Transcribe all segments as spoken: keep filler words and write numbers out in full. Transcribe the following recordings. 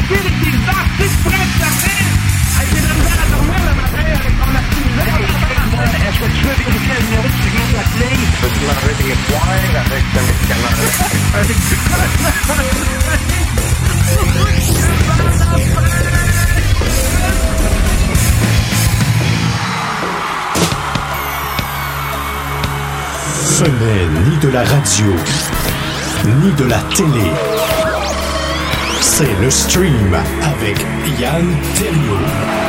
avec des artistes préférés. Avec des misères à dormir le matin avec ton activité. Est-ce que tu veux vérifier le numéro que tu viens d'appeler? Peux-tu m'enlever des points avec ce médicament? Ce n'est ni de la radio, ni de la télé. C'est le stream avec Yann Terriot.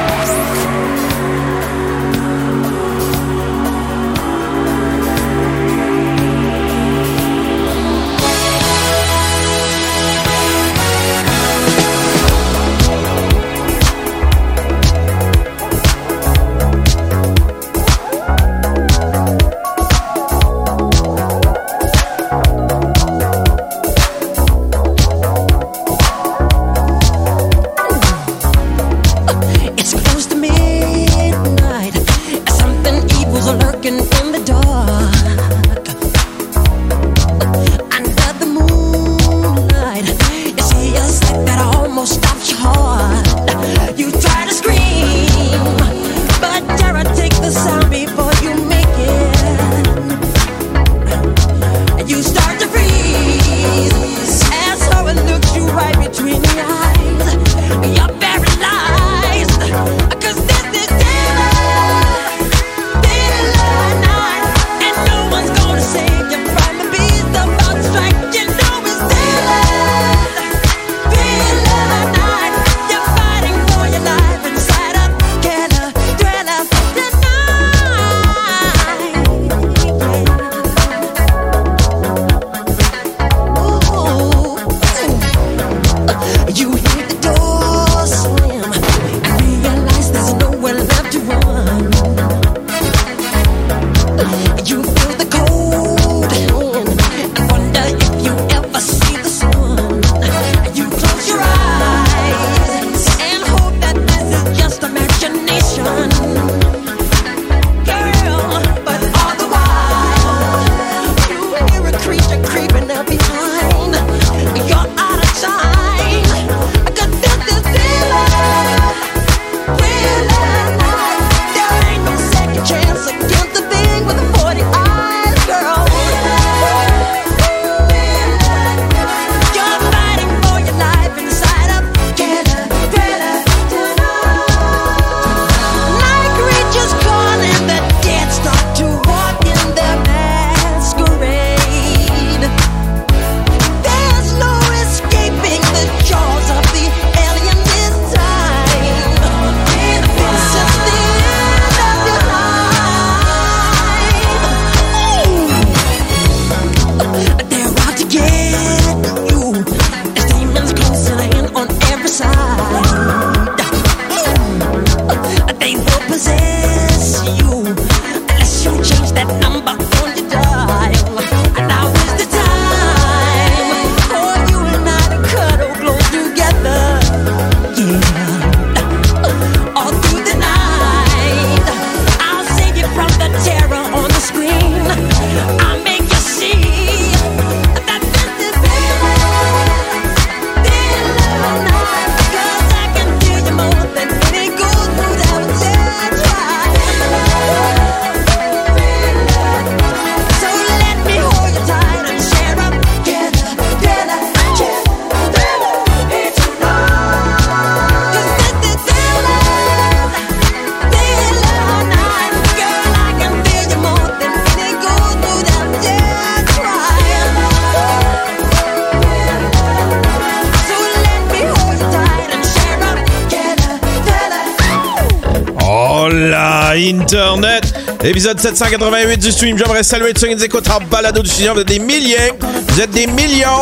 Internet. Épisode sept cent quatre-vingt-huit du stream. J'aimerais saluer tous ceux qui nous écoutent en balado diffusion. Vous êtes des milliers. Vous êtes des millions.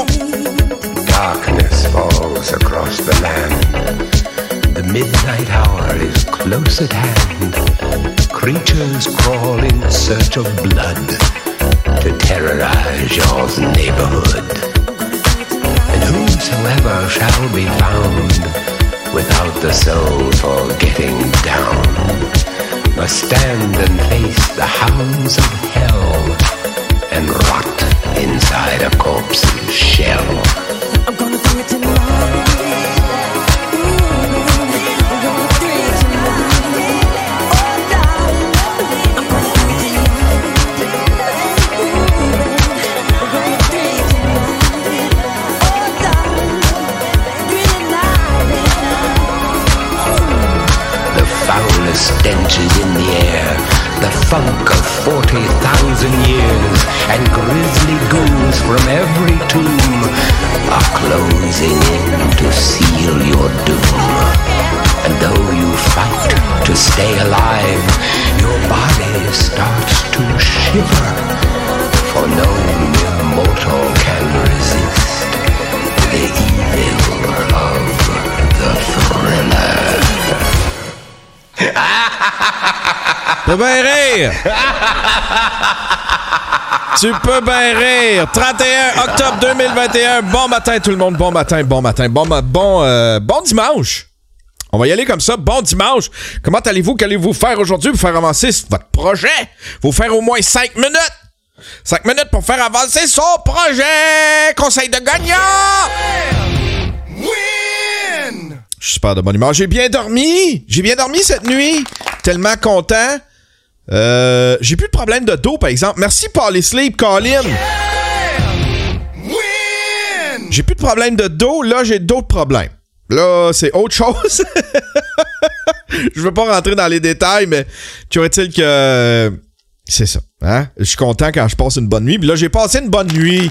Darkness falls across the land. The midnight hour is close at hand. Creatures crawl in search of blood to terrorize your neighborhood. And whosoever shall be found without the soul for getting down must stand and face the hounds of hell and rot inside a corpse's shell. I'm gonna do it tonight. stenches in the air, the funk of forty thousand years, and grisly ghouls from every tomb are closing in to seal your doom. And though you fight to stay alive, your body starts to shiver, for no mere mortal can resist the evil of the thriller. Tu peux bien rire! Tu peux bien rire! trente et un octobre deux mille vingt et un. Bon matin tout le monde, bon matin, bon matin, bon bon euh, bon dimanche. On va y aller comme ça, bon dimanche. Comment allez-vous? Qu'allez-vous faire aujourd'hui pour faire avancer votre projet? Vous faire au moins cinq minutes. cinq minutes pour faire avancer son projet. Conseil de gagnant! Win! Je suis super de bonne humeur. J'ai bien dormi. J'ai bien dormi cette nuit. Tellement content. Euh, j'ai plus de problème de dos, par exemple. Merci, Paul et Sleep, Colin. Win! J'ai plus de problème de dos. Là, j'ai d'autres problèmes. Là, c'est autre chose. Je veux pas rentrer dans les détails, mais tu aurait-il que... C'est ça, hein? Je suis content quand je passe une bonne nuit. Puis là, j'ai passé une bonne nuit.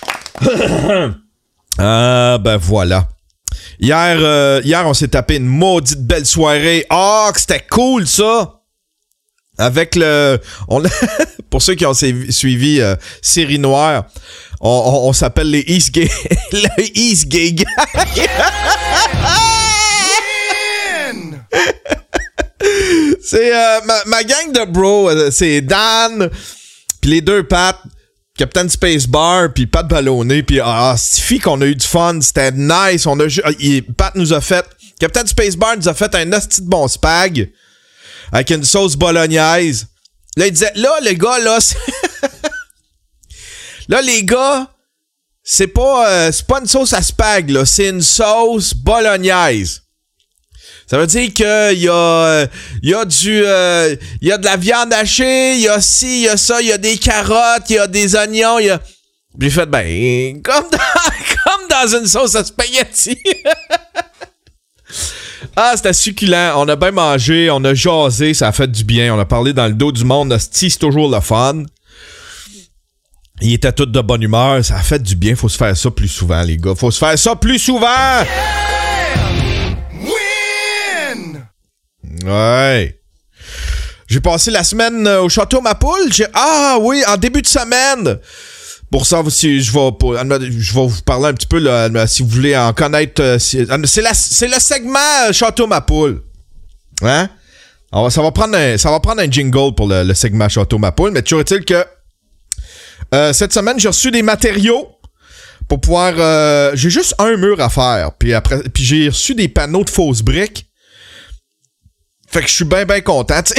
Ah, ben voilà. Hier, euh, hier, on s'est tapé une maudite belle soirée. Ah, oh, que c'était cool, ça! Avec le... On a, pour ceux qui ont suivi euh, Série Noire, on, on, on s'appelle les East Gay... les East Gay Gang. C'est euh, ma, ma gang de bros, euh, c'est Dan, puis les deux Pat, Captain Spacebar, puis Pat Ballonné, puis ah, c'est fille qu'on a eu du fun, c'était nice, on a il, Pat nous a fait, Captain Spacebar nous a fait un asti de bon spag avec une sauce bolognaise. Là il disait, là les gars là, c'est... là les gars, c'est pas euh, c'est pas une sauce à spag là, c'est une sauce bolognaise. Ça veut dire que il y a il y a du euh, il y a de la viande hachée, il y a ci, il y a ça, il y a des carottes, il y a des oignons, il y a... J'ai fait ben comme dans comme dans une sauce à spaghetti. Ah, c'était succulent, on a bien mangé, on a jasé, ça a fait du bien, on a parlé dans le dos du monde, hostie, c'est toujours le fun. Ils étaient tous de bonne humeur, ça a fait du bien, faut se faire ça plus souvent les gars, faut se faire ça plus souvent. Ouais. J'ai passé la semaine au Château Mapoule. J'ai... Ah oui, en début de semaine. Pour ça, si je vais, pour, je vais vous parler un petit peu, là, si vous voulez en connaître. Si, c'est, la, c'est le segment Château Mapoule. Hein? Alors, ça va prendre un, ça va prendre un jingle pour le, le segment Château Mapoule. Mais toujours est-il que euh, cette semaine, j'ai reçu des matériaux pour pouvoir... Euh, j'ai juste un mur à faire. Puis après, puis j'ai reçu des panneaux de fausses briques. Fait que je suis bien, bien content, tu sais.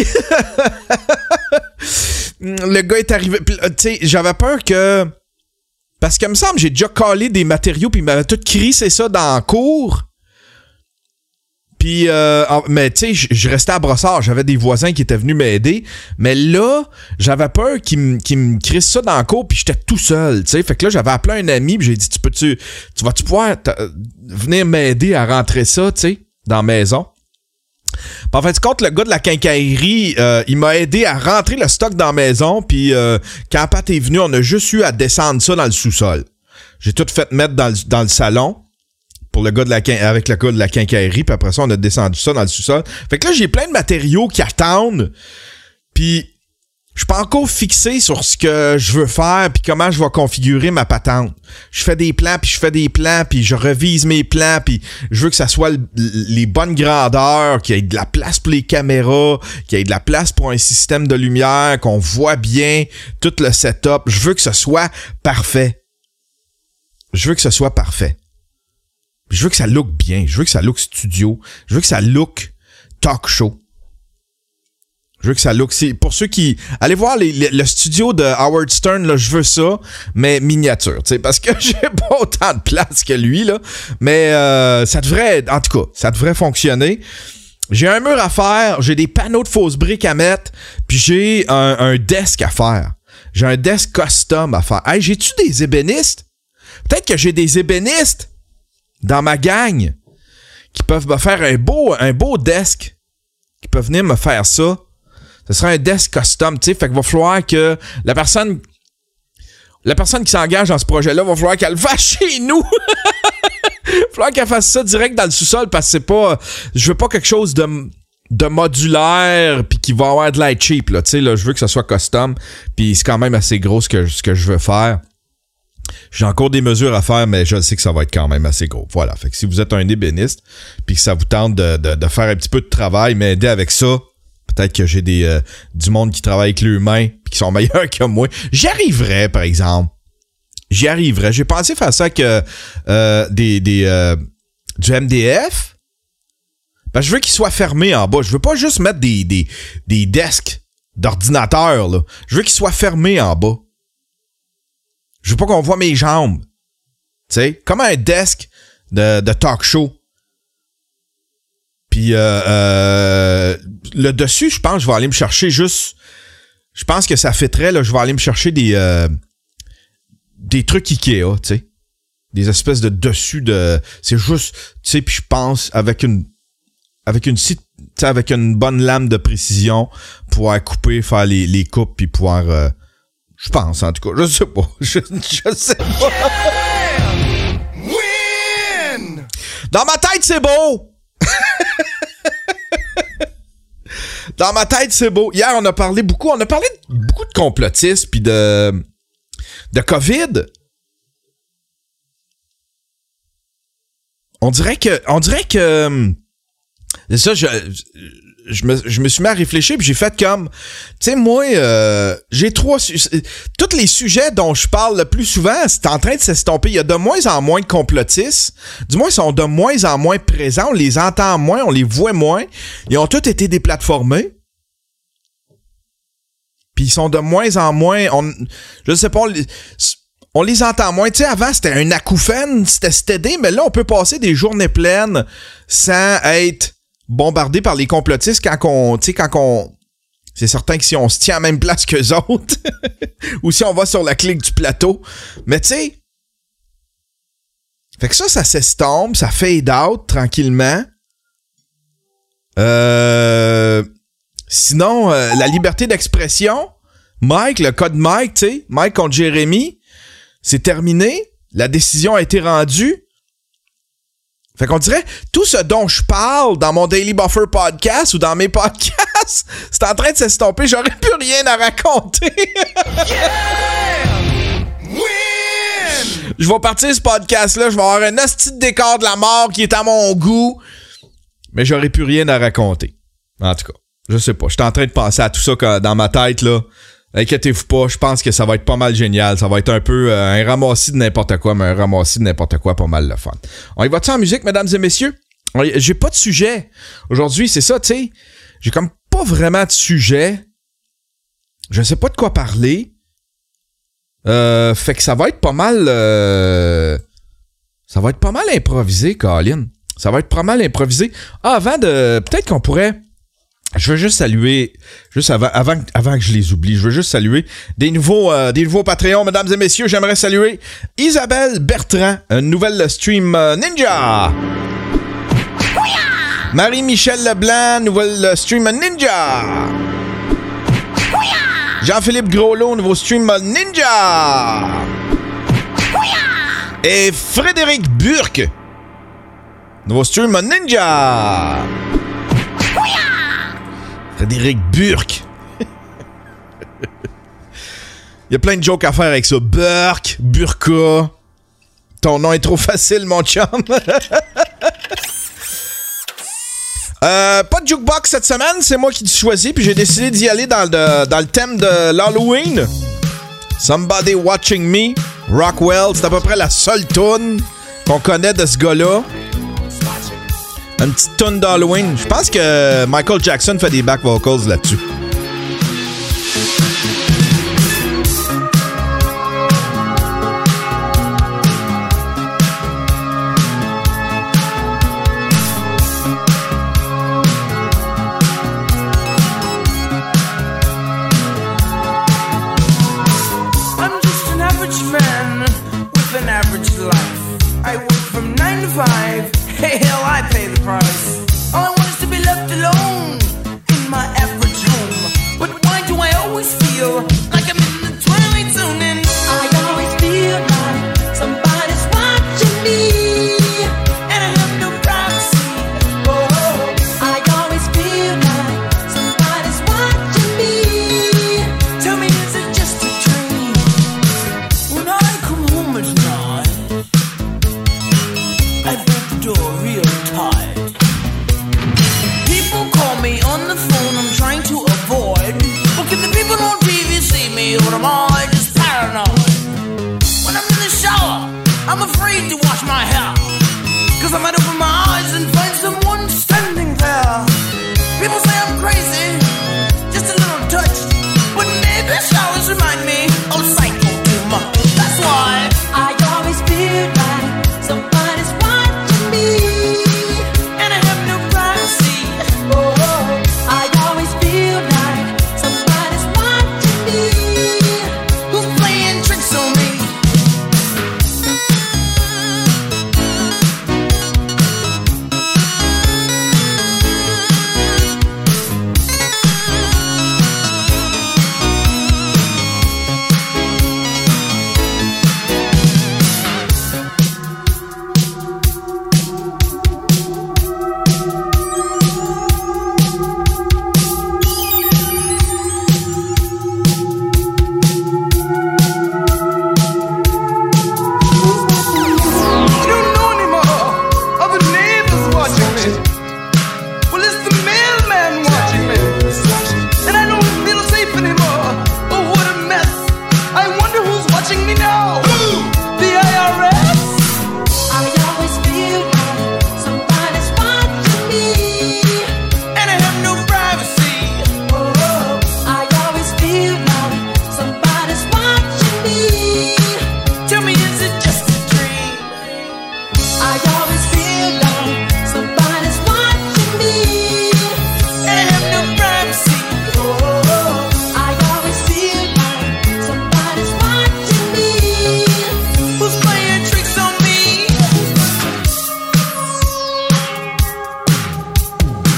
Le gars est arrivé... Tu sais, j'avais peur que... Parce que, il me semble, j'ai déjà collé des matériaux, puis il m'avait tout crissé ça dans la cour. Puis, euh, mais tu sais, je restais à Brossard. J'avais des voisins qui étaient venus m'aider. Mais là, j'avais peur qu'ils me qu'ils me crissent ça dans la cour, puis j'étais tout seul, tu sais. Fait que là, j'avais appelé un ami, puis j'ai dit, tu peux-tu... Tu vas-tu pouvoir venir m'aider à rentrer ça, tu sais, dans la maison? Pis en fait, compte, le gars de la quincaillerie, euh, il m'a aidé à rentrer le stock dans la maison, puis euh, quand Pat est venu, on a juste eu à descendre ça dans le sous-sol. J'ai tout fait mettre dans le, dans le salon pour le gars de la avec le gars de la quincaillerie, puis après ça, on a descendu ça dans le sous-sol. Fait que là, j'ai plein de matériaux qui attendent, puis je suis pas encore fixé sur ce que je veux faire puis comment je vais configurer ma patente. Je fais des plans puis je fais des plans puis je revise mes plans puis je veux que ça soit le, les bonnes grandeurs, qu'il y ait de la place pour les caméras, qu'il y ait de la place pour un système de lumière, qu'on voit bien tout le setup. Je veux que ce soit parfait. Je veux que ce soit parfait. Je veux que ça look bien. Je veux que ça look studio. Je veux que ça look talk show. Je veux que ça look... C'est pour ceux qui... Allez voir les, les, le studio de Howard Stern, là, je veux ça, mais miniature, tu sais, parce que j'ai pas autant de place que lui, là. Mais euh, ça devrait... En tout cas, ça devrait fonctionner. J'ai un mur à faire, j'ai des panneaux de fausses briques à mettre, puis j'ai un, un desk à faire. J'ai un desk custom à faire. Hey, j'ai-tu des ébénistes? Peut-être que j'ai des ébénistes dans ma gang qui peuvent me faire un beau, un beau desk. qui peut venir me faire ça, ce serait un desk custom, tu sais. Fait qu'il va falloir que la personne, la personne qui s'engage dans ce projet-là, va falloir qu'elle le fasse chez nous. Il va falloir qu'elle fasse ça direct dans le sous-sol parce que c'est pas, je veux pas quelque chose de, de modulaire puis qui va avoir de l'air cheap, là. Tu sais, là, je veux que ça soit custom puis c'est quand même assez gros ce que, ce que je veux faire. J'ai encore des mesures à faire, mais je sais que ça va être quand même assez gros. Voilà. Fait que si vous êtes un ébéniste puis que ça vous tente de, de, de faire un petit peu de travail, m'aider avec ça, peut-être que j'ai des euh, du monde qui travaille avec leurs mains puis qui sont meilleurs que moi. J'y arriverais, par exemple. J'y arriverais. J'ai pensé faire ça avec euh, euh, des, des euh, du M D F. Ben, je veux qu'il soit fermé en bas. Je veux pas juste mettre des, des, des desks d'ordinateur, là. Je veux qu'il soit fermé en bas. Je veux pas qu'on voit mes jambes. Tu sais, comme un desk de, de talk show. Puis euh, euh, le dessus, je pense que je vais aller me chercher juste... Je pense que ça fitterait, là, je vais aller me chercher des euh, des trucs Ikea, tu sais. Des espèces de dessus de... C'est juste, tu sais, puis je pense avec une... Avec une tu sais, avec une bonne lame de précision, pouvoir couper, faire les, les coupes, puis pouvoir... Euh, je pense, en tout cas. Je sais pas. Je, je sais pas. Win! Dans ma tête, c'est beau! Dans ma tête, c'est beau. Hier, on a parlé beaucoup, on a parlé de, beaucoup de complotistes puis de de COVID. On dirait que on dirait que c'est ça, je je me je me suis mis à réfléchir puis j'ai fait comme tu sais moi euh, j'ai trois tous les sujets dont je parle le plus souvent, c'est en train de s'estomper. Il y a de moins en moins de complotistes. Du moins, ils sont de moins en moins présents. On les entend moins, on les voit moins. Ils ont tous été déplatformés. Puis ils sont de moins en moins... On, je sais pas, on les, on les entend moins. Tu sais, avant, c'était un acouphène, c'était stédé, mais là, on peut passer des journées pleines sans être bombardé par les complotistes quand on... Tu sais, quand on... C'est certain que si on se tient à la même place qu'eux autres, ou si on va sur la clique du plateau, mais tu sais... Fait que ça, ça s'estompe, ça fade out tranquillement. Euh... Sinon, euh, la liberté d'expression, Mike, le code Mike, tu sais, Mike contre Jérémy, c'est terminé. La décision a été rendue. Fait qu'on dirait, tout ce dont je parle dans mon Daily Buffer podcast ou dans mes podcasts, c'est en train de s'estomper. J'aurais plus rien à raconter. Je vais partir ce podcast-là, je vais avoir un hostie de décor de la mort qui est à mon goût, mais j'aurais plus rien à raconter. En tout cas, je sais pas. Je suis en train de penser à tout ça dans ma tête, là. Inquiétez-vous pas, je pense que ça va être pas mal génial. Ça va être un peu euh, un ramassis de n'importe quoi, mais un ramassis de n'importe quoi, pas mal le fun. On y va-tu en musique, mesdames et messieurs? J'ai pas de sujet. Aujourd'hui, c'est ça, tu sais. J'ai comme pas vraiment de sujet. Je sais pas de quoi parler. Euh, fait que ça va être pas mal... Euh, ça va être pas mal improvisé, Colin. Ça va être pas mal improvisé. Ah, avant de... Peut-être qu'on pourrait... Je veux juste saluer, juste avant, avant, avant que je les oublie, je veux juste saluer des nouveaux, euh, des nouveaux Patreons, mesdames et messieurs. J'aimerais saluer Isabelle Bertrand, une nouvelle stream euh, Ninja. Marie-Michel Leblanc, nouvelle stream Ninja. Jean-Philippe Groslot, nouveau stream Ninja. Et Frédéric Burke, nouveau stream Ninja. Frédéric Burke. Il y a plein de jokes à faire avec ça. Burke, Burka. Ton nom est trop facile, mon chum. euh, pas de jukebox cette semaine, c'est moi qui l'ai choisi, puis j'ai décidé d'y aller dans le, dans le thème de l'Halloween. Somebody Watching Me, Rockwell, c'est à peu près la seule tune qu'on connaît de ce gars-là. Une petite tune d'Halloween. Je pense que Michael Jackson fait des back vocals là-dessus. I'm just an average man with an average life. I work from nine to five. Hey, hell, I pay the price. All I want is to be left alone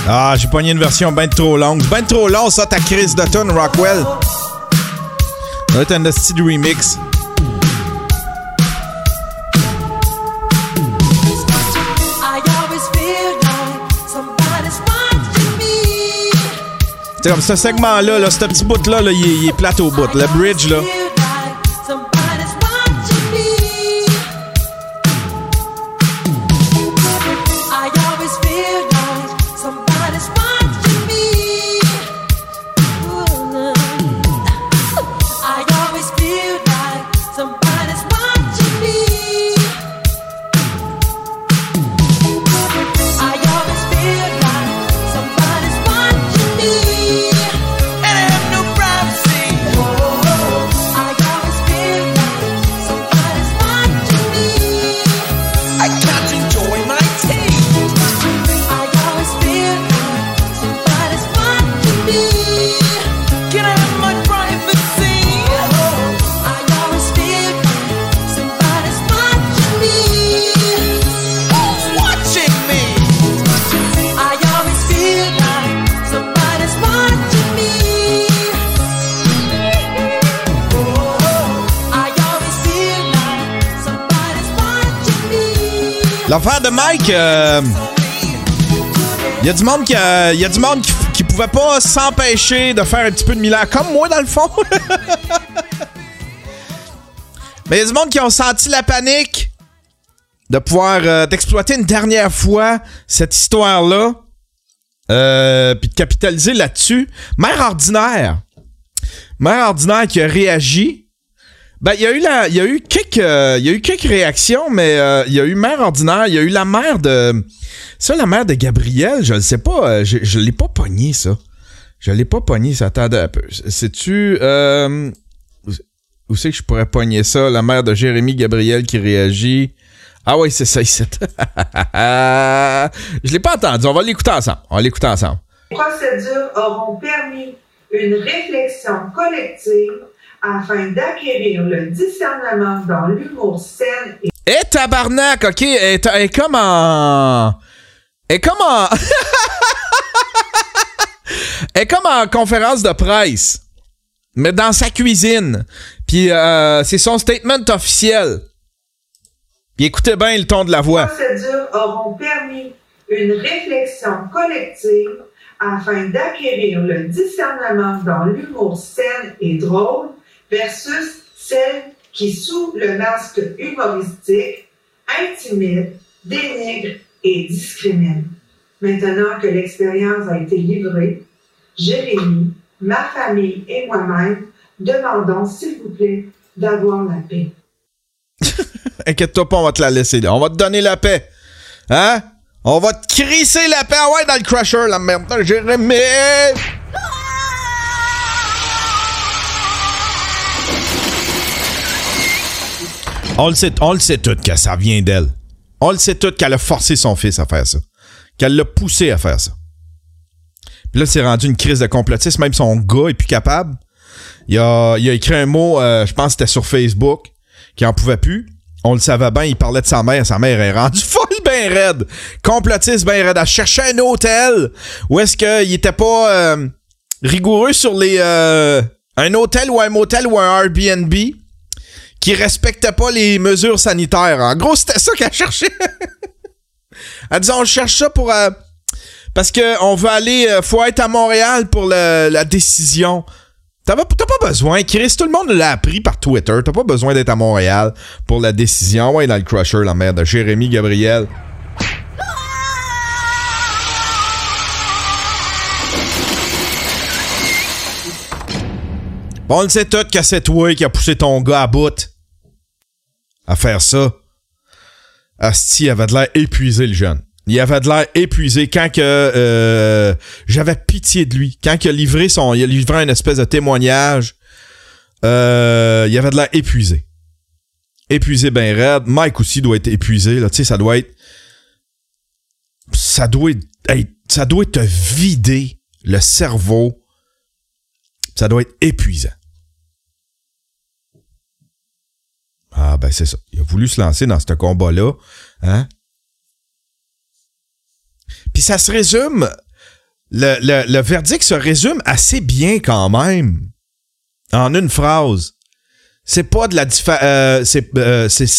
Ah, j'ai pogné une version ben trop longue. Ben trop long, ça, ta crise de tune, Rockwell. Ça va être un esti de remix. C'est comme ce segment-là, là, ce petit bout-là, là, il, est, il est plate au bout. Le bridge, là. L'affaire de Mike, il euh, y a du monde qui, euh, y a du monde qui, qui pouvait pas s'empêcher de faire un petit peu de Miller, comme moi dans le fond. Mais il y a du monde qui ont senti la panique de pouvoir euh, d'exploiter une dernière fois cette histoire-là, euh, puis de capitaliser là-dessus. Mère ordinaire, Mère ordinaire qui a réagi. Ben, il y a eu la, il y a eu quelques, euh, il y a eu quelques réactions, mais euh, il y a eu Mère ordinaire, il y a eu la mère de, ça, la mère de Gabriel, je le sais pas, euh, je, je l'ai pas pogné, ça. Je l'ai pas pogné, ça. Attends un peu. Sais-tu, euh, où, où c'est que je pourrais pogner ça? La mère de Jérémy Gabriel qui réagit. Ah oui, c'est ça, ici. Je l'ai pas entendu, on va l'écouter ensemble. On va l'écouter ensemble. Les procédures auront permis une réflexion collective afin d'acquérir le discernement dans l'humour sain et... Eh, tabarnak, OK, elle est, elle est comme en... Elle est comme en... elle est comme en conférence de presse, mais dans sa cuisine. Puis euh, c'est son statement officiel. Puis écoutez bien le ton de la voix. Les procédures auront permis une réflexion collective afin d'acquérir le discernement dans l'humour sain et drôle versus celle qui, sous le masque humoristique, intimide, dénigre et discrimine. Maintenant que l'expérience a été livrée, Jérémy, ma famille et moi-même demandons, s'il vous plaît, d'avoir la paix. Inquiète-toi pas, on va te la laisser là. On va te donner la paix. Hein? On va te crisser la paix. Ah ouais, dans le crusher, la merde. Jérémy! On le sait, on le sait tout que ça vient d'elle. On le sait tout qu'elle a forcé son fils à faire ça. Qu'elle l'a poussé à faire ça. Puis là, c'est rendu une crise de complotisme. Même son gars est plus capable. Il a, il a écrit un mot, euh, je pense que c'était sur Facebook, qu'il en pouvait plus. On le savait bien, il parlait de sa mère. Sa mère est rendue folle ben raide. Complotiste ben raide. Elle cherchait un hôtel où est-ce qu'il était pas euh, rigoureux sur les... Euh, un hôtel ou un motel ou un Airbnb qui respectait pas les mesures sanitaires. En gros, c'était ça qu'elle cherchait. Elle disait, on cherche ça pour... Euh, parce que on veut aller... Euh, faut être à Montréal pour le, la décision. T'as pas, t'as pas besoin, Chris. Tout le monde l'a appris par Twitter. T'as pas besoin d'être à Montréal pour la décision. Ouais, dans le crusher, la mère de Jérémy Gabriel. Bon, on le sait tout que c'est toi qui a poussé ton gars à bout à faire ça. Asti, il avait de l'air épuisé, le jeune. Il avait de l'air épuisé quand que euh, j'avais pitié de lui. Quand il a livré son, il a livré une espèce de témoignage, euh, il avait de l'air épuisé. Épuisé ben raide. Mike aussi doit être épuisé, là. Tu sais, ça doit être... Ça doit être... Hey, ça doit te vider le cerveau. Ça doit être épuisant. Ah, ben c'est ça. Il a voulu se lancer dans ce combat-là. Hein? Puis ça se résume le, le, le verdict se résume assez bien quand même. En une phrase. C'est pas de la diffa- euh, c'est, euh, c'est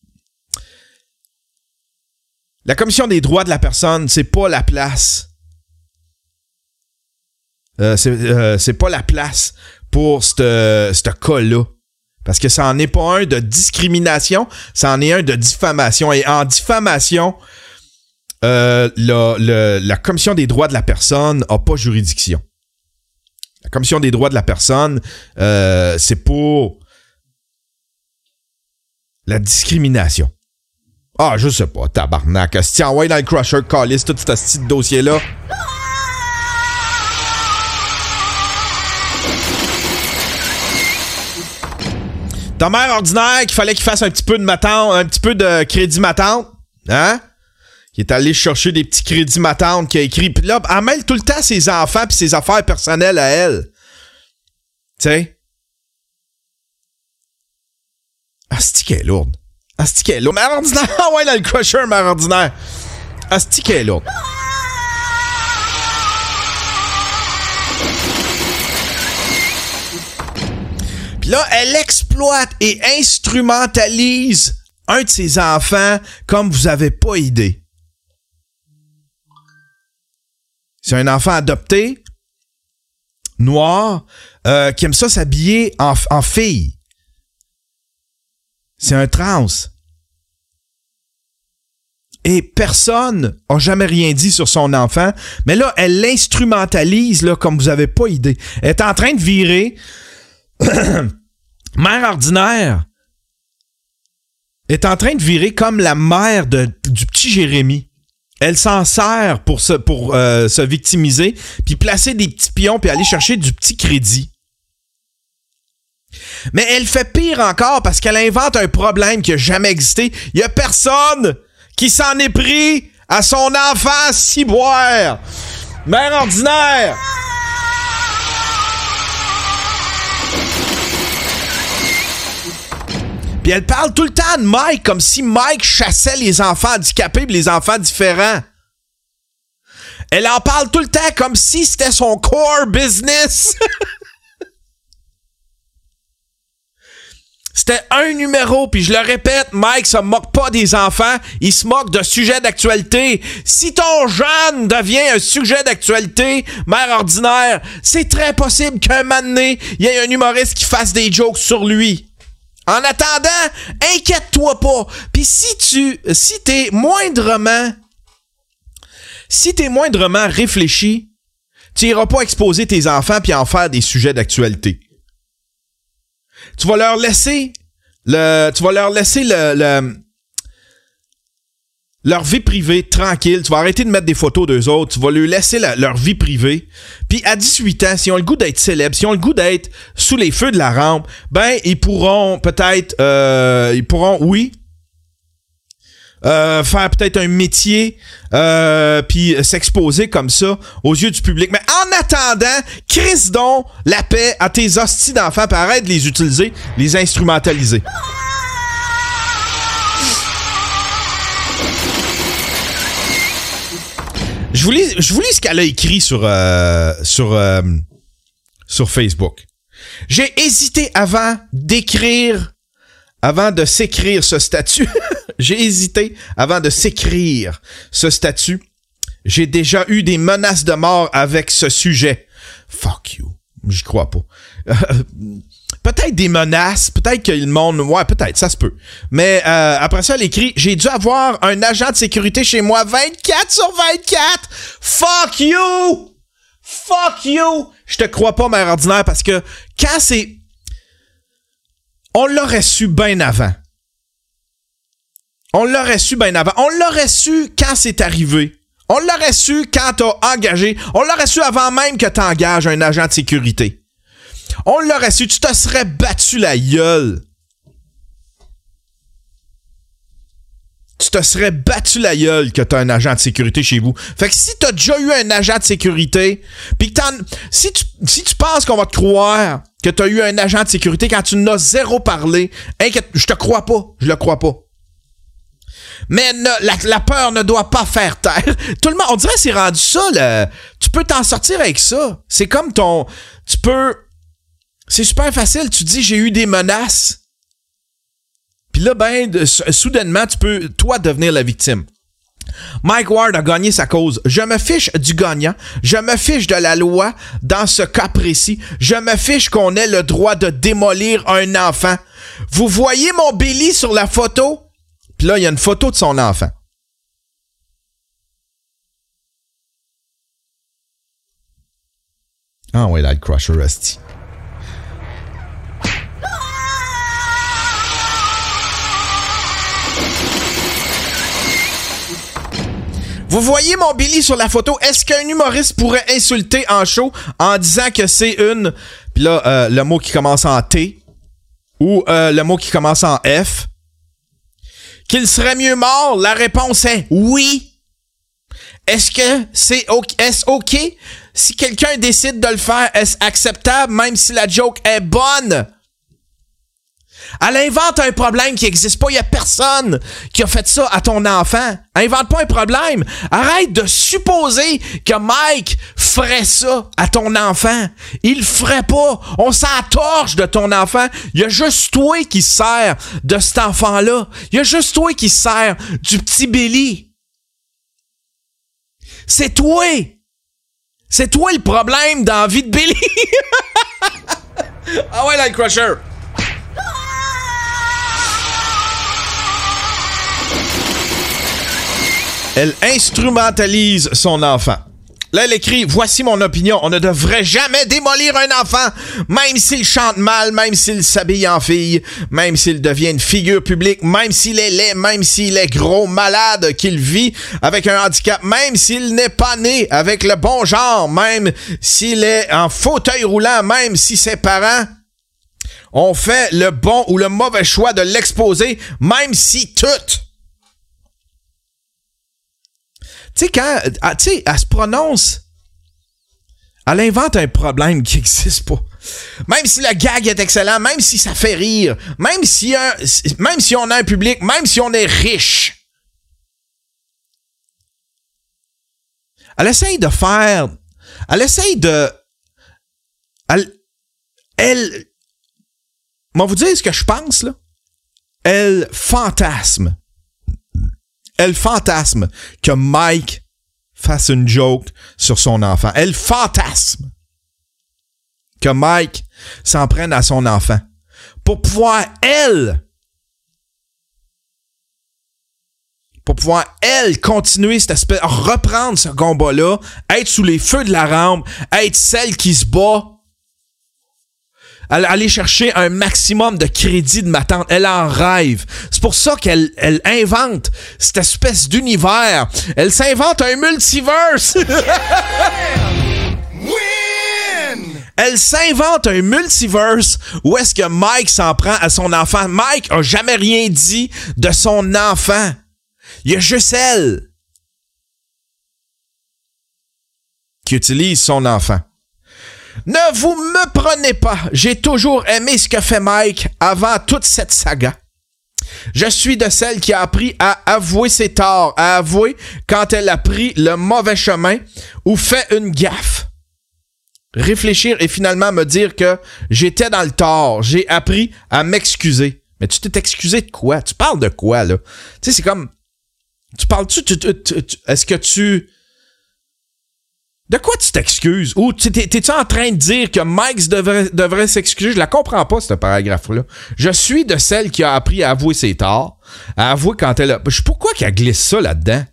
la Commission des droits de la personne, c'est pas la place. Euh, c'est, euh, c'est pas la place pour ce cas-là. Parce que ça en est pas un de discrimination, ça en est un de diffamation. Et en diffamation, euh, la, la, la Commission des droits de la personne a pas juridiction. La Commission des droits de la personne, euh, c'est pour la discrimination. Ah, je sais pas, tabarnak. Tiens, envoie dans le Crusher, calice, tout ce petit dossier-là. Ta mère ordinaire qu'il fallait qu'il fasse un petit peu de matante, un petit peu de crédit matante, hein? Qui est allé chercher des petits crédits matante, qui a écrit. Puis là, elle mêle tout le temps ses enfants puis ses affaires personnelles à elle. Tu sais? Asti qu'elle est lourde. Asti qu'elle est lourde. Mère ordinaire, ouais, dans le Crusher, mère ordinaire. Asti qu'elle est lourde. Puis là, elle exploite et instrumentalise un de ses enfants comme vous avez pas idée. C'est un enfant adopté, noir, euh, qui aime ça s'habiller en, en fille. C'est un trans. Et personne n'a jamais rien dit sur son enfant, mais là, elle l'instrumentalise là, comme vous avez pas idée. Elle est en train de virer... Mère ordinaire est en train de virer comme la mère de, du petit Jérémy. Elle s'en sert pour se, pour, euh, se victimiser, puis placer des petits pions, puis aller chercher du petit crédit. Mais elle fait pire encore parce qu'elle invente un problème qui n'a jamais existé. Il n'y a personne qui s'en est pris à son enfant ciboire. Mère ordinaire! Puis elle parle tout le temps de Mike comme si Mike chassait les enfants handicapés et les enfants différents. Elle en parle tout le temps comme si c'était son core business. C'était un numéro, puis je le répète, Mike se moque pas des enfants, il se moque de sujets d'actualité. Si ton jeune devient un sujet d'actualité, mère ordinaire, c'est très possible qu'un moment donné, il y ait un humoriste qui fasse des jokes sur lui. En attendant, inquiète-toi pas. Puis si tu, si t'es moindrement, si t'es moindrement réfléchi, tu iras pas exposer tes enfants puis en faire des sujets d'actualité. Tu vas leur laisser le, tu vas leur laisser le, le leur vie privée tranquille. Tu vas arrêter de mettre des photos d'eux autres. Tu vas leur laisser la, leur vie privée. Puis à dix-huit ans, s'ils ont le goût d'être célèbres, s'ils ont le goût d'être sous les feux de la rampe, ben ils pourront peut-être, euh, ils pourront, oui, euh, faire peut-être un métier, euh, puis s'exposer comme ça aux yeux du public. Mais en attendant, crisse donc la paix à tes hosties d'enfants, puis arrête de les utiliser, les instrumentaliser. Je vous lis, je vous lis ce qu'elle a écrit sur, euh, sur, euh, sur Facebook. J'ai hésité avant d'écrire, avant de s'écrire ce statut. J'ai hésité avant de s'écrire ce statut. J'ai déjà eu des menaces de mort avec ce sujet. Fuck you. J'y crois pas. Euh, peut-être des menaces, peut-être que le monde... Ouais, peut-être, ça se peut. Mais euh, après ça, elle écrit « J'ai dû avoir un agent de sécurité chez moi vingt-quatre sur vingt-quatre! Fuck you! Fuck you! » Je te crois pas, mère ordinaire, parce que quand c'est... On l'aurait su bien avant. On l'aurait su bien avant. On l'aurait su quand c'est arrivé. On l'aurait su quand t'as engagé. On l'aurait su avant même que t'engages un agent de sécurité. On l'aurait su. Tu te serais battu la gueule. Tu te serais battu la gueule que t'as un agent de sécurité chez vous. Fait que si t'as déjà eu un agent de sécurité, pis que t'en... Si tu, si tu penses qu'on va te croire que t'as eu un agent de sécurité quand tu n'as zéro parlé, inquiète, je te crois pas. Je le crois pas. Mais ne, la, la peur ne doit pas faire taire. Tout le monde, on dirait que c'est rendu ça, là. Tu peux t'en sortir avec ça. C'est comme ton... Tu peux... C'est super facile. Tu dis, j'ai eu des menaces. Puis là, ben, de, soudainement, tu peux, toi, devenir la victime. Mike Ward a gagné sa cause. Je me fiche du gagnant. Je me fiche de la loi dans ce cas précis. Je me fiche qu'on ait le droit de démolir un enfant. Vous voyez mon Billy sur la photo? Puis là, il y a une photo de son enfant. Ah oui, là, le Crusher Rusty. Vous voyez mon Billy sur la photo? Est-ce qu'un humoriste pourrait insulter en show en disant que c'est une... Puis là, euh, le mot qui commence en T ou euh, le mot qui commence en F. Qu'il serait mieux mort? La réponse est oui. Est-ce que c'est OK? Est-ce OK? Si quelqu'un décide de le faire, est-ce acceptable même si la joke est bonne? Elle invente un problème qui n'existe pas. Il n'y a personne qui a fait ça à ton enfant. Invente pas un problème. Arrête de supposer que Mike ferait ça à ton enfant. Il le ferait pas. On s'en torche de ton enfant. Il y a juste toi qui se sert de cet enfant-là. Il y a juste toi qui se sert du petit Billy. C'est toi. C'est toi le problème dans la vie de Billy. Ah ouais, Light Crusher. Elle instrumentalise son enfant. Là, elle écrit « Voici mon opinion. On ne devrait jamais démolir un enfant, même s'il chante mal, même s'il s'habille en fille, même s'il devient une figure publique, même s'il est laid, même s'il est gros, malade, qu'il vit avec un handicap, même s'il n'est pas né avec le bon genre, même s'il est en fauteuil roulant, même si ses parents ont fait le bon ou le mauvais choix de l'exposer, même si tout... » Tu sais, quand, tu sais, elle se prononce, elle invente un problème qui n'existe pas. Même si le gag est excellent, même si ça fait rire, même si, un, même si on a un public, même si on est riche. Elle essaye de faire, elle essaye de, elle, elle, moi vous dire ce que je pense, là. Elle fantasme. Elle fantasme que Mike fasse une joke sur son enfant. Elle fantasme que Mike s'en prenne à son enfant pour pouvoir, elle, pour pouvoir, elle, continuer cette espèce, reprendre ce combat-là, être sous les feux de la rampe, être celle qui se bat, aller chercher un maximum de crédit de ma tante. Elle en rêve. C'est pour ça qu'elle elle invente cette espèce d'univers. Elle s'invente un multiverse. Elle s'invente un multiverse où est-ce que Mike s'en prend à son enfant. Mike a jamais rien dit de son enfant. Il y a juste elle qui utilise son enfant. Ne vous me prenez pas. J'ai toujours aimé ce que fait Mike avant toute cette saga. Je suis de celle qui a appris à avouer ses torts, à avouer quand elle a pris le mauvais chemin ou fait une gaffe. Réfléchir et finalement me dire que j'étais dans le tort. J'ai appris à m'excuser. Mais tu t'es excusé de quoi? Tu parles de quoi, là? Tu sais, c'est comme... Tu parles-tu... Tu, tu, tu, tu, est-ce que tu... De quoi tu t'excuses? Ou t'es, t'es-tu en train de dire que Mike devrait, devrait s'excuser? Je la comprends pas, ce paragraphe-là. Je suis de celle qui a appris à avouer ses torts, à avouer quand elle a... Je sais pourquoi qu'elle glisse ça là-dedans.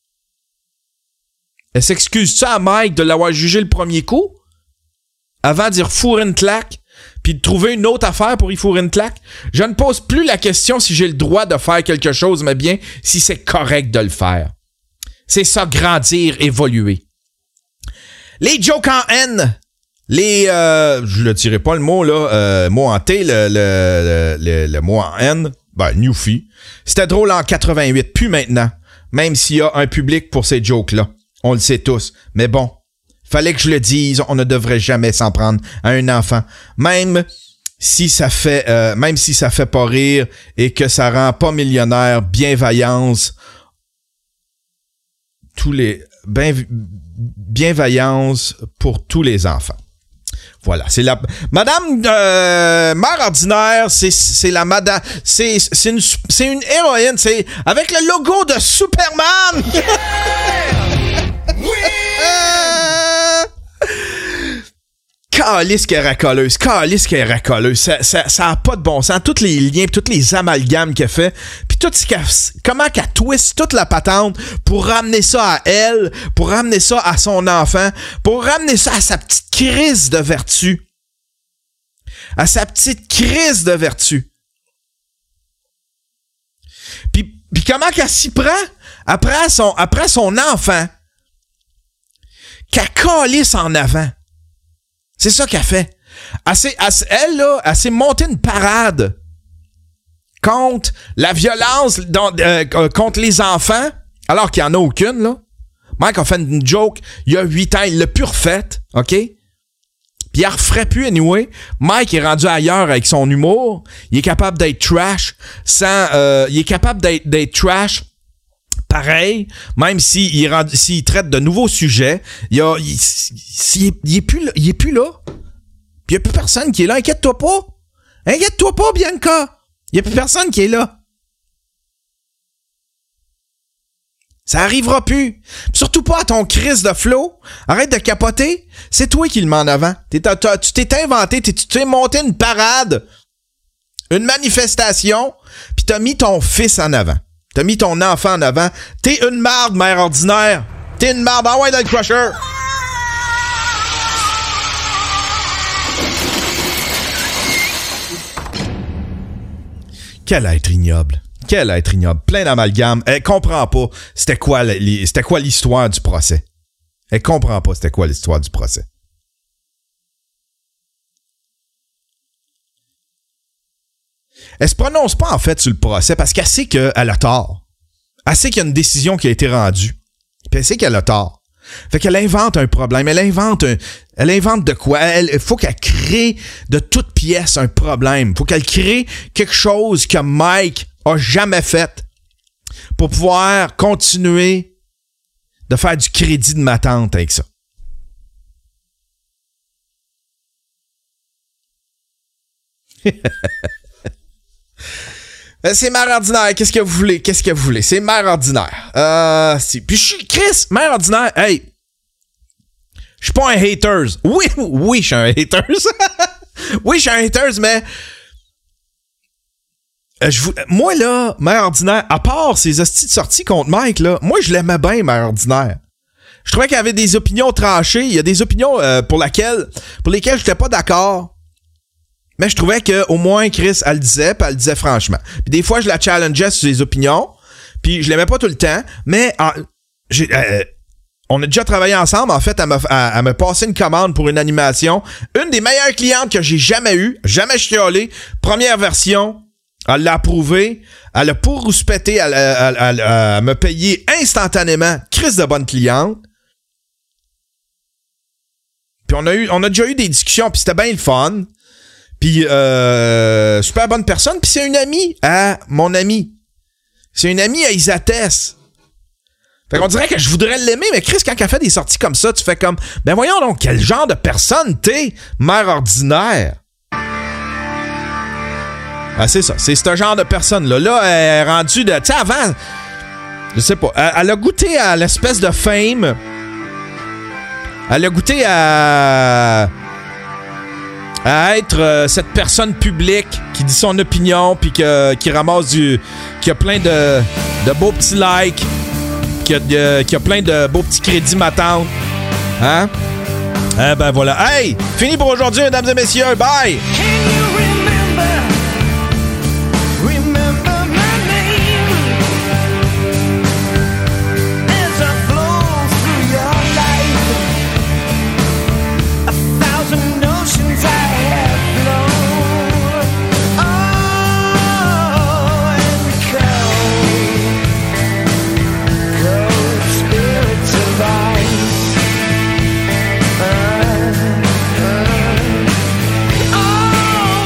Elle s'excuse-tu à Mike de l'avoir jugé le premier coup? Avant d'y refourrer une claque? Puis de trouver une autre affaire pour y fourrer une claque? Je ne pose plus la question si j'ai le droit de faire quelque chose, mais bien si c'est correct de le faire. C'est ça, grandir, évoluer. Les jokes en N, les, euh, je ne dirai pas le mot, là, euh, mot en T, le, le, le, le mot en N, ben, Newfie. C'était drôle en quatre-vingt-huit, puis maintenant, même s'il y a un public pour ces jokes-là. On le sait tous. Mais bon, fallait que je le dise, on ne devrait jamais s'en prendre à un enfant. Même si ça fait, euh, même si ça fait pas rire et que ça rend pas millionnaire, bienveillance, tous les, bien, bienveillance pour tous les enfants. Voilà, c'est la Madame euh, Mère Ordinaire, c'est c'est la madame, c'est c'est une c'est une héroïne, c'est avec le logo de Superman. Yeah! Oui! Calisse qu'elle est racoleuse, calisse qu'elle est racoleuse, ça, ça, ça a pas de bon sens, tous les liens, tous les amalgames qu'elle fait, puis tout ce qu'elle, comment qu'elle twist toute la patente pour ramener ça à elle, pour ramener ça à son enfant, pour ramener ça à sa petite crise de vertu, à sa petite crise de vertu. Puis, puis comment qu'elle s'y prend après son, après son enfant, qu'elle calisse en avant. C'est ça qu'elle fait. Elle, s'est, elle, elle, là, elle s'est montée une parade contre la violence dans, euh, contre les enfants, alors qu'il n'y en a aucune, là. Mike a fait une joke il y a huit ans, il l'a plus refaite, OK? Puis il la referait plus, anyway. Mike est rendu ailleurs avec son humour. Il est capable d'être trash sans... Euh, il est capable d'être, d'être trash pareil, même s'il si rend, s'il traite de nouveaux sujets, il, a, il, il, il, est plus, il est plus là. Puis il n'y a plus personne qui est là. Inquiète-toi pas. Inquiète-toi pas, Bianca. Il n'y a plus personne qui est là. Ça arrivera plus. Puis surtout pas à ton crise de flow. Arrête de capoter. C'est toi qui le mets en avant. T'es, t'as, t'as, tu t'es inventé, t'es, tu t'es monté une parade, une manifestation, puis t'as mis ton fils en avant. T'as mis ton enfant en avant. T'es une marde, Mère Ordinaire. T'es une marde. Ah ouais, dans le crusher. Quel être ignoble. Quel être ignoble. Plein d'amalgames. Elle comprend pas c'était quoi, c'était quoi l'histoire du procès. Elle comprend pas c'était quoi l'histoire du procès. Elle se prononce pas, en fait, sur le procès parce qu'elle sait qu'elle a tort. Elle sait qu'il y a une décision qui a été rendue. Puis elle sait qu'elle a tort. Fait qu'elle invente un problème. Elle invente un, elle invente de quoi? Il faut qu'elle crée de toutes pièces un problème. Faut qu'elle crée quelque chose que Mike a jamais fait pour pouvoir continuer de faire du crédit de ma tante avec ça. C'est Mère Ordinaire, qu'est-ce que vous voulez? Qu'est-ce que vous voulez? C'est Mère Ordinaire. Euh, c'est... Puis je suis Chris, Mère Ordinaire, hey! Je suis pas un haters. Oui, oui, je suis un haters. Oui, je suis un haters, mais... Euh, je vous... Moi, là, Mère Ordinaire, à part ces hosties de sortie contre Mike, là, moi, je l'aimais bien, Mère Ordinaire. Je trouvais qu'il y avait des opinions tranchées. Il y a des opinions euh, pour, laquelle, pour lesquelles j'étais pas d'accord. Mais je trouvais que au moins Chris, elle le disait, puis elle le disait franchement. Puis des fois, je la challengeais sur ses opinions, puis je l'aimais pas tout le temps, mais en, j'ai, euh, on a déjà travaillé ensemble. En fait, elle m'a, elle, elle m'a passé une commande pour une animation. Une des meilleures clientes que j'ai jamais eues, jamais chiolé. Première version, elle l'a approuvé. Elle a pour rouspété, elle, elle, elle, elle, elle m'a payé instantanément. Chris de bonne cliente. Puis on a eu, on a déjà eu des discussions, puis c'était bien le fun. Puis, euh, super bonne personne. Puis c'est une amie à mon ami. C'est une amie à Isatès. Fait qu'on dirait que je voudrais l'aimer, mais Chris, quand elle fait des sorties comme ça, tu fais comme, ben voyons donc, quel genre de personne t'es, Mère Ordinaire? Ah, c'est ça. C'est ce genre de personne-là. Là, elle est rendue de... Tu sais, avant, je sais pas, elle, elle a goûté à l'espèce de fame. Elle a goûté à... à être euh, cette personne publique qui dit son opinion puis que, qui ramasse du... qui a plein de, de beaux petits likes, qui a, de, qui a plein de beaux petits crédits ma tante. Hein? Eh ben voilà. Hey! Fini pour aujourd'hui, mesdames et messieurs. Bye! Oh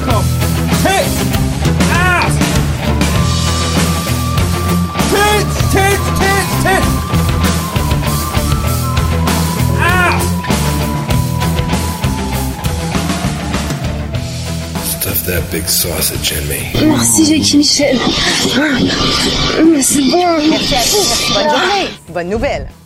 knuckle. Tits. Ass. Tits, tits, tits, tits. Ass. Stuff that big sausage in me. Merci Jackie Michel. C'est bon. Merci à vous. Bonne journée. Bonne nouvelle.